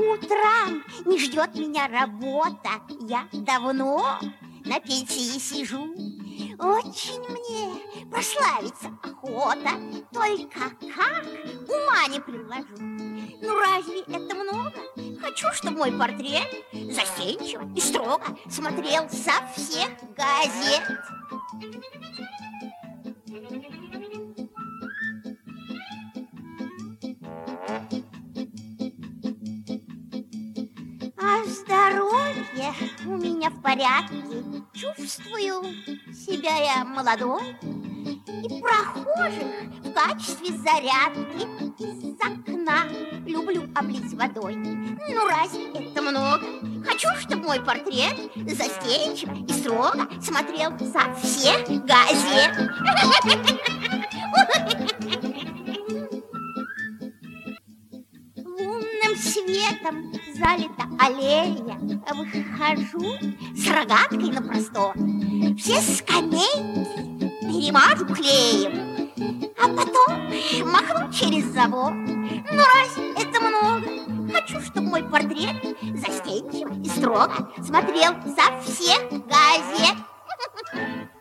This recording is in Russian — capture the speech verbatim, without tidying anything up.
утрам не ждет меня работа. Я давно на пенсии сижу. Очень мне прославиться охота. Только как ума не приложу. Ну разве это много? Хочу, чтобы мой портрет застенчиво и строго смотрел со всех газет. А здоровье у меня в порядке. Чувствую себя я молодой. И прохожих в качестве зарядки из окна люблю облить водой. Ну разве это много? Хочу, чтобы мой портрет застенчиво и строго смотрел со всех газет. Лунным светом залита аллея. Выхожу с рогаткой на простор. Все скамейки перемажу клеем, а потом махну через забор. Ну разве это много? Хочу, чтобы мой портрет застенчиво и строго смотрел со всех газет.